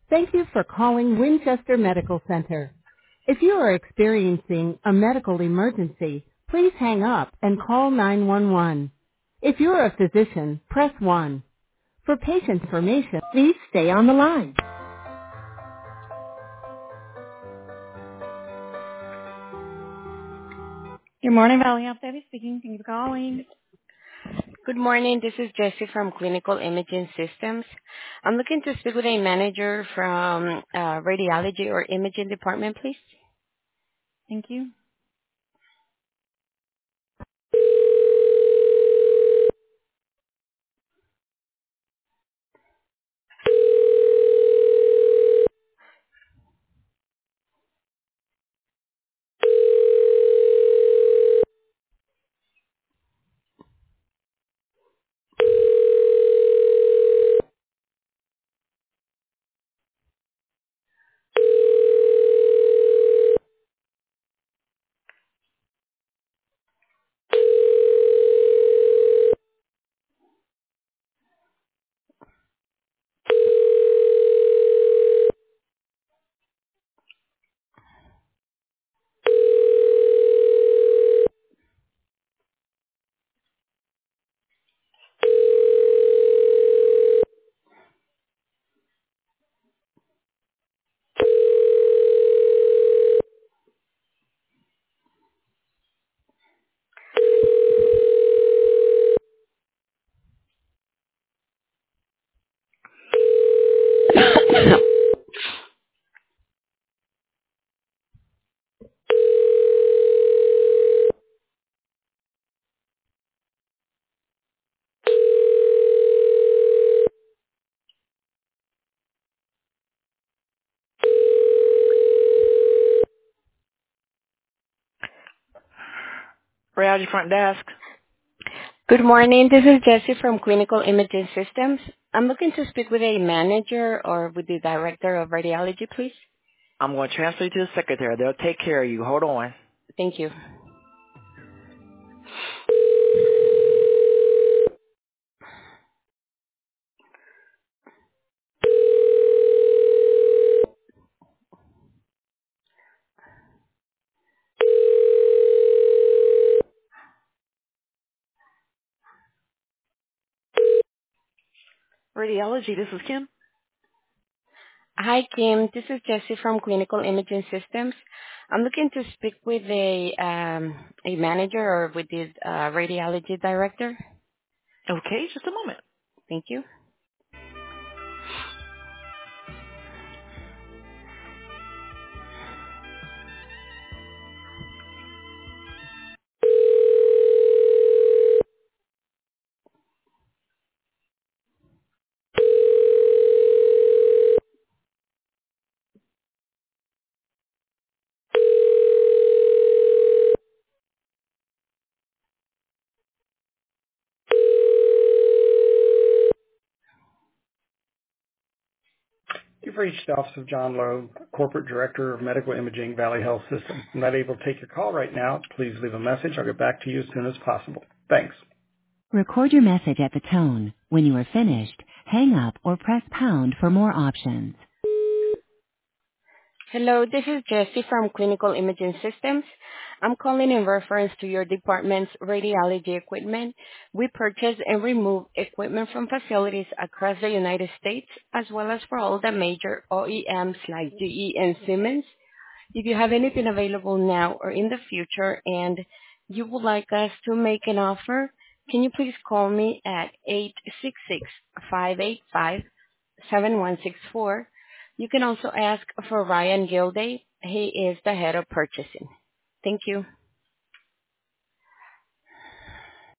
Thank you for calling Winchester Medical Center. If you are experiencing a medical emergency, please hang up and call 911. If you are a physician, press 1. For patient information, please stay on the line. Good morning, Valley Health. Debbie speaking. Thank you for calling. Good morning. This is Jessie from Clinical Imaging Systems. I'm looking to speak with a manager from radiology or imaging department, please. Thank you. Radiology front desk. Good morning. This is Jessie from Clinical Imaging Systems. I'm looking to speak with a manager or with the director of radiology, please. I'm going to transfer you to the secretary. They'll take care of you. Hold on. Thank you. Radiology, this is Kim. Hi, Kim. This is Jessie from Clinical Imaging Systems. I'm looking to speak with a manager or with the radiology director. Okay, just a moment. Thank you. You've reached the Office of John Lowe, Corporate Director of Medical Imaging, Valley Health System. I'm not able to take your call right now. Please leave a message. I'll get back to you as soon as possible. Thanks. Record your message at the tone. When you are finished, hang up or press pound for more options. Hello, this is Jessie from Clinical Imaging Systems. I'm calling in reference to your department's radiology equipment. We purchase and remove equipment from facilities across the United States, as well as for all the major OEMs like GE and Siemens. If you have anything available now or in the future and you would like us to make an offer, can you please call me at 866-585-7164. You can also ask for Ryan Gilday. He is the head of purchasing. Thank you.